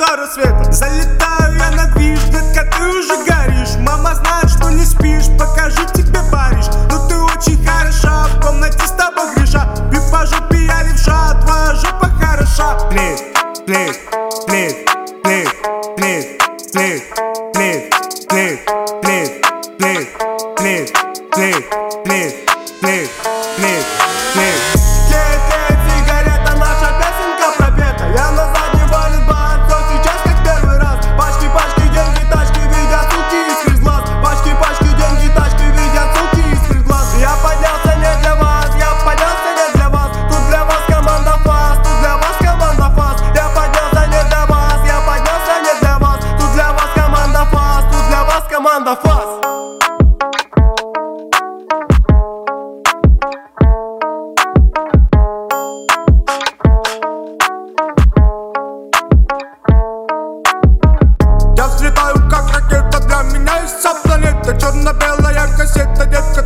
скоро света. Залетаю я на движ, детка, ты уже горишь. Мама знает, что не спишь, покажу тебе Париж. Но ты очень хороша, в комнате с тобой греша. Бью по жопе, я левша, твоя жопа хороша. Плит, плит, плит, плит, плит, плит, плит, плит, плит, плит, плит, плит, плит, плит, плит, плит. Тлеет сигарета, наша песенка пропета. Я на заднем валит бар, все сейчас как первый раз. Пачки, пачки, деньги, тачки, видят суки из глаз. Пачки, пачки, деньги, тачки, видят суки из глаз. Я поднялся не для вас, я поднялся не для вас. Тут для вас команда фас, тут для вас команда фас. Я поднялся не для вас, я поднялся не для вас. Тут для вас команда фас, тут для вас команда фас. Я взлетаю как ракета, для меня есть вся планета. Черно-белая кассета, детка,